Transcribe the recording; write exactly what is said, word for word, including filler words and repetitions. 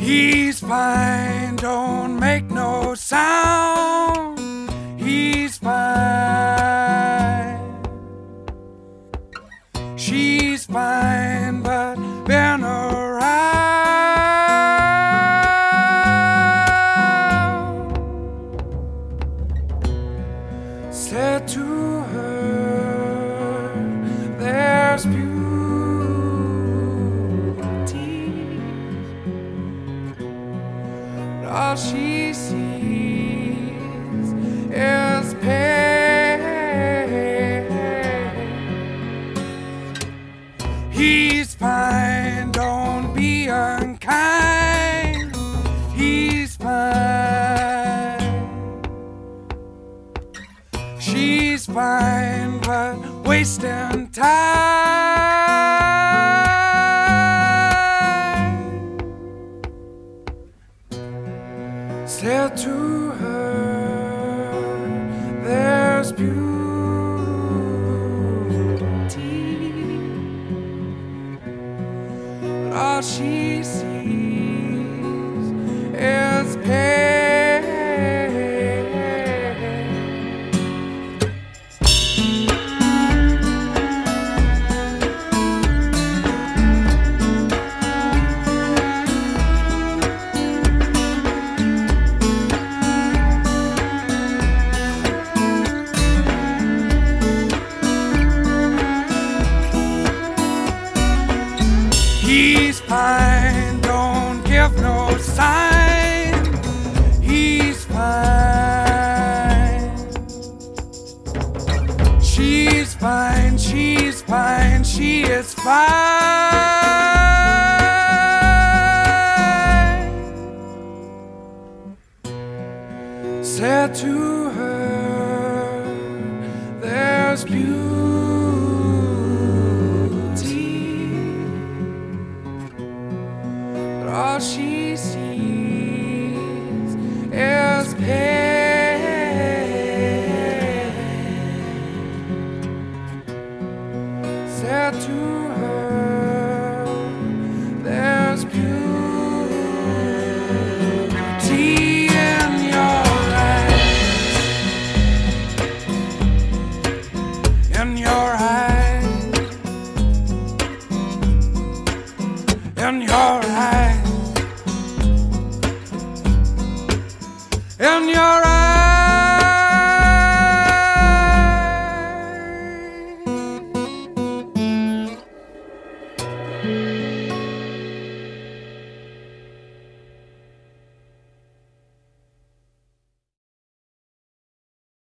He's fine, don't make no sound. He's fine. She's fine, but been around. Said to her, there's beauty. All she sees is pain. He's fine, don't be unkind. He's fine. She's fine, but wasting time. Said to her, there's beauty, but all she sees is pain. He's fine, don't give no sign. He's fine. She's fine, she's fine, she is fine. Said to her, there's beauty. All she sees is pain. Said to her, there's beauty in your eyes, in your eyes, in your eyes. And you're